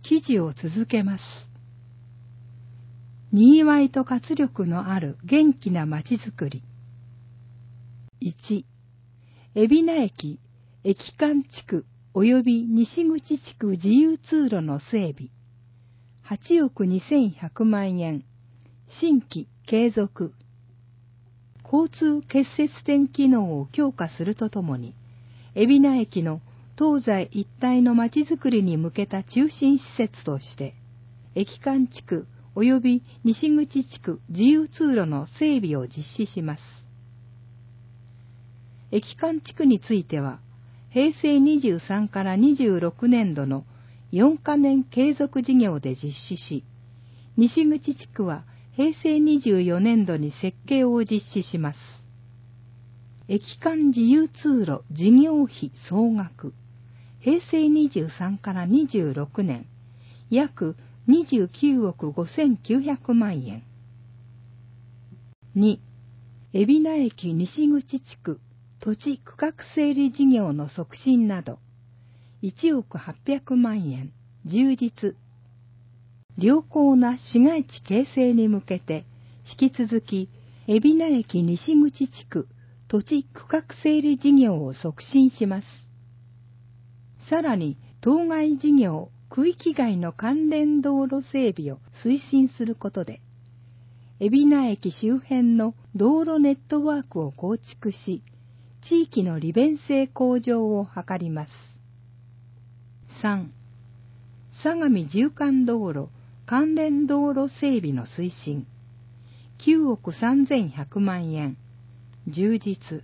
記事を続けます。にぎわいと活力のある元気なまちづくり。1、海老名駅、駅間地区及び西口地区自由通路の整備。8億2100万円。新規継続。交通結節点機能を強化するとともに、海老名駅の東西一帯のまちづくりに向けた中心施設として、駅間地区及び西口地区自由通路の整備を実施します。駅間地区については、平成23から26年度の4カ年継続事業で実施し、西口地区は平成24年度に設計を実施します。駅間自由通路事業費総額、平成23から26年、約29億5900万円。2、海老名駅西口地区土地区画整理事業の促進など、1億800万円、充実。良好な市街地形成に向けて、引き続き、海老名駅西口地区土地区画整理事業を促進します。さらに、当該事業、区域外の関連道路整備を推進することで、海老名駅周辺の道路ネットワークを構築し、地域の利便性向上を図ります。3、相模縦貫道路関連道路整備の推進。9億3100万円。充実。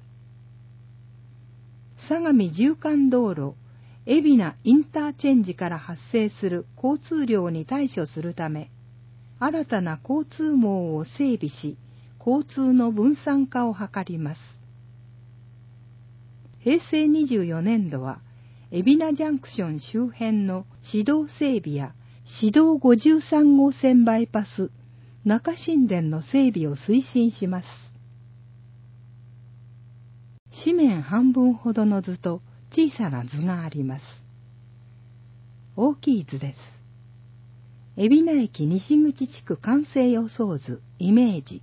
相模縦貫道路海老名インターチェンジから発生する交通量に対処するため、新たな交通網を整備し、交通の分散化を図ります。平成24年度は、海老名ジャンクション周辺の市道整備や市道53号線バイパス、中新田の整備を推進します。紙面半分ほどの図と小さな図があります。大きい図です。海老名駅西口地区完成予想図、イメージ。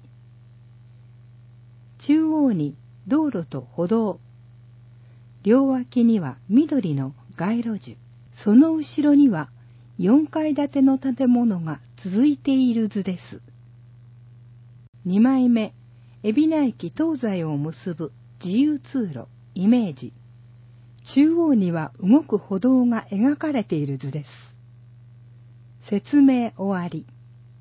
中央に道路と歩道。両脇には緑の街路樹。その後ろには4階建ての建物が続いている図です。2枚目、海老名駅東西を結ぶ自由通路、イメージ。中央には動く歩道が描かれている図です。説明終わり。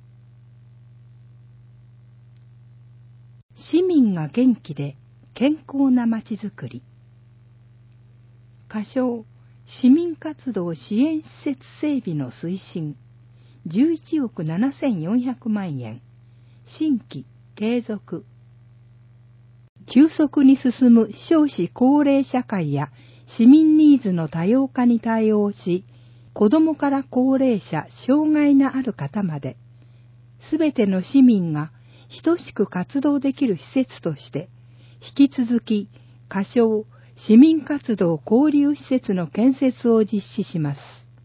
市民が元気で健康なまちづくり。仮称、市民活動支援施設整備の推進。11億7400万円。新規、継続。急速に進む少子高齢社会や市民ニーズの多様化に対応し、子どもから高齢者、障害のある方まで、すべての市民が等しく活動できる施設として、引き続き、仮称、市民活動交流施設の建設を実施します。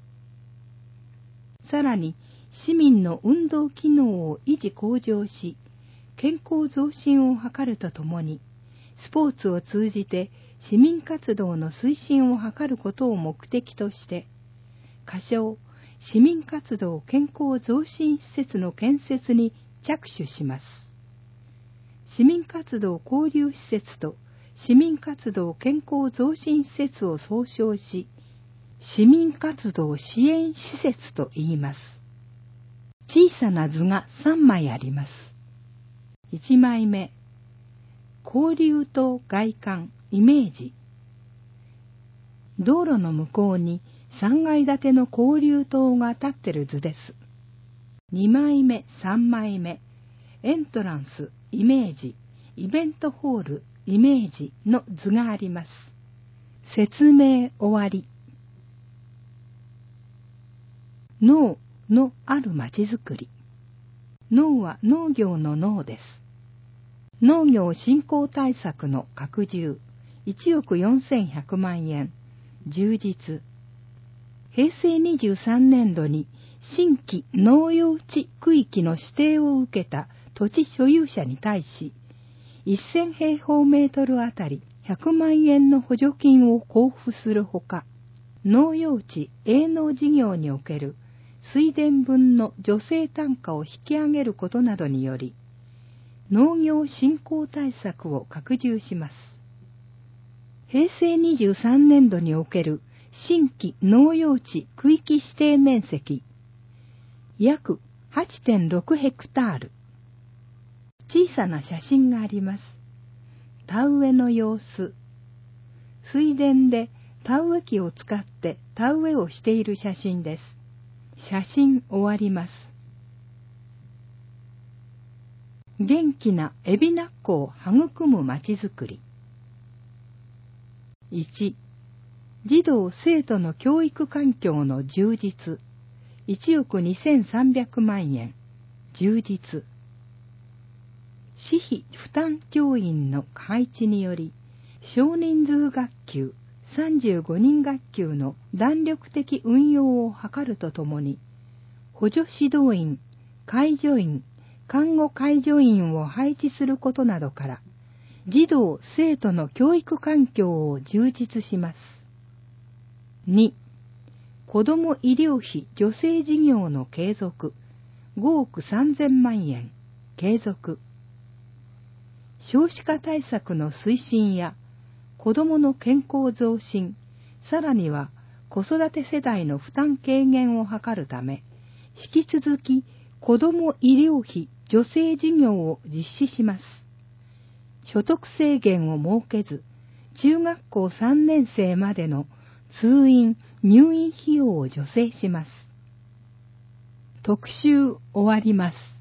さらに、市民の運動機能を維持向上し、健康増進を図るとともに、スポーツを通じて市民活動の推進を図ることを目的として、仮称、市民活動健康増進施設の建設に着手します。市民活動交流施設と市民活動健康増進施設を総称し、市民活動支援施設と言います。小さな図が3枚あります。1枚目、交流棟外観イメージ。道路の向こうに3階建ての交流棟が立ってる図です。2枚目、3枚目、エントランスイメージ、イベントホールイメージの図があります。説明終わり。農のあるまちづくり。農は農業の農です。農業振興対策の拡充、1億4100万円、充実。 平成23年度に新規農用地区域の指定を受けた土地所有者に対し、1000平方メートルあたり100万円の補助金を交付するほか、農用地営農事業における水田分の助成単価を引き上げることなどにより、農業振興対策を拡充します。平成23年度における新規農用地区域指定面積、約 8.6 ヘクタール。小さな写真があります。田植えの様子。水田で田植え機を使って田植えをしている写真です。写真終わります。元気な海老名っ子を育むまちづくり。1、児童生徒の教育環境の充実。1億2300万円。充実。私費負担教員の配置により、少人数学級35人学級の弾力的運用を図るとともに、補助指導員、介助員、看護介助員を配置することなどから、児童生徒の教育環境を充実します。2、子ども医療費助成事業の継続、5億3000万円、継続。少子化対策の推進や、子どもの健康増進、さらには子育て世代の負担軽減を図るため、引き続き子ども医療費助成事業を実施します。所得制限を設けず、中学校3年生までの通院・入院費用を助成します。特集終わります。